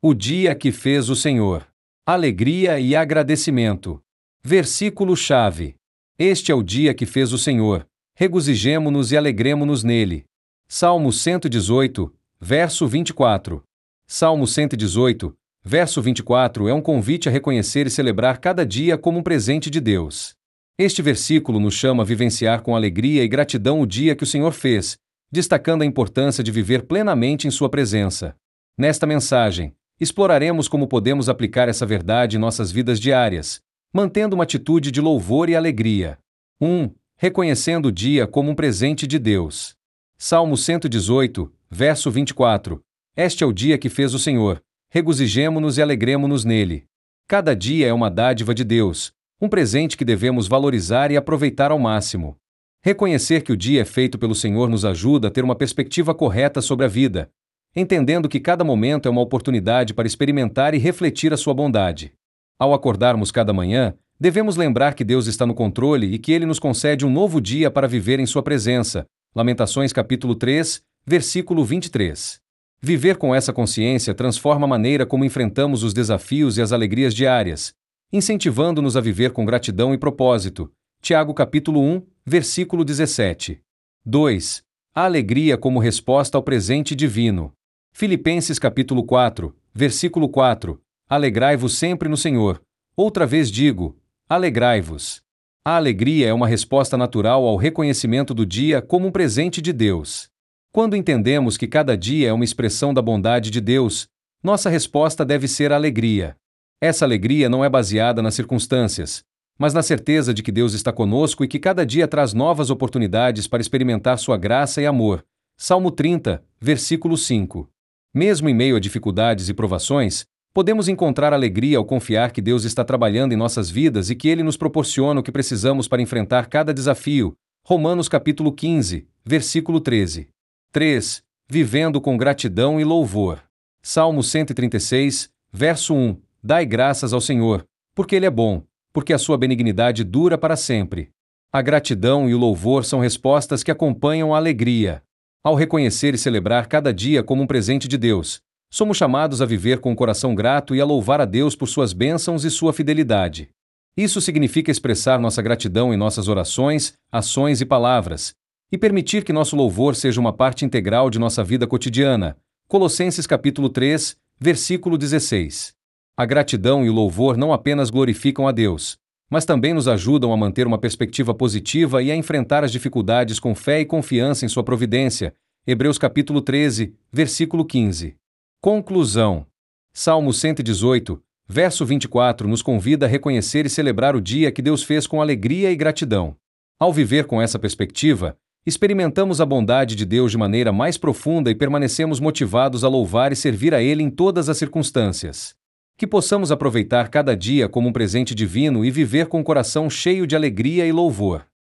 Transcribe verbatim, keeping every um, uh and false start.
O dia que fez o Senhor. Alegria e agradecimento. Versículo-chave. Este é o dia que fez o Senhor. Regozijemo-nos e alegremo-nos nele. Salmo cento e dezoito, verso vinte e quatro. Salmo cento e dezoito, verso vinte e quatro é um convite a reconhecer e celebrar cada dia como um presente de Deus. Este versículo nos chama a vivenciar com alegria e gratidão o dia que o Senhor fez, destacando a importância de viver plenamente em sua presença. Nesta mensagem, exploraremos como podemos aplicar essa verdade em nossas vidas diárias, mantendo uma atitude de louvor e alegria. um. Reconhecendo o dia como um presente de Deus. Salmo cento e dezoito, verso vinte e quatro. Este é o dia que fez o Senhor. Regozijemo-nos e alegremo-nos nele. Cada dia é uma dádiva de Deus, um presente que devemos valorizar e aproveitar ao máximo. Reconhecer que o dia é feito pelo Senhor nos ajuda a ter uma perspectiva correta sobre a vida, entendendo que cada momento é uma oportunidade para experimentar e refletir a sua bondade. Ao acordarmos cada manhã, devemos lembrar que Deus está no controle e que Ele nos concede um novo dia para viver em sua presença. Lamentações capítulo três, versículo vinte e três. Viver com essa consciência transforma a maneira como enfrentamos os desafios e as alegrias diárias, incentivando-nos a viver com gratidão e propósito. Tiago capítulo um, versículo dezessete. dois. A alegria como resposta ao presente divino. Filipenses capítulo quatro, versículo quatro. Alegrai-vos sempre no Senhor. Outra vez digo, alegrai-vos. A alegria é uma resposta natural ao reconhecimento do dia como um presente de Deus. Quando entendemos que cada dia é uma expressão da bondade de Deus, nossa resposta deve ser a alegria. Essa alegria não é baseada nas circunstâncias, mas na certeza de que Deus está conosco e que cada dia traz novas oportunidades para experimentar sua graça e amor. Salmo trinta, versículo cinco. Mesmo em meio a dificuldades e provações, podemos encontrar alegria ao confiar que Deus está trabalhando em nossas vidas e que Ele nos proporciona o que precisamos para enfrentar cada desafio. Romanos capítulo quinze, versículo treze. três. Vivendo com gratidão e louvor. Salmo cento e trinta e seis, verso um. Dai graças ao Senhor, porque Ele é bom, porque a sua benignidade dura para sempre. A gratidão e o louvor são respostas que acompanham a alegria. Ao reconhecer e celebrar cada dia como um presente de Deus, somos chamados a viver com o coração grato e a louvar a Deus por suas bênçãos e sua fidelidade. Isso significa expressar nossa gratidão em nossas orações, ações e palavras, e permitir que nosso louvor seja uma parte integral de nossa vida cotidiana. Colossenses capítulo três, versículo dezesseis. A gratidão e o louvor não apenas glorificam a Deus, mas também nos ajudam a manter uma perspectiva positiva e a enfrentar as dificuldades com fé e confiança em sua providência. Hebreus capítulo treze, versículo quinze. Conclusão. Salmo cento e dezoito, verso vinte e quatro nos convida a reconhecer e celebrar o dia que Deus fez com alegria e gratidão. Ao viver com essa perspectiva, experimentamos a bondade de Deus de maneira mais profunda e permanecemos motivados a louvar e servir a Ele em todas as circunstâncias. Que possamos aproveitar cada dia como um presente divino e viver com o coração cheio de alegria e louvor.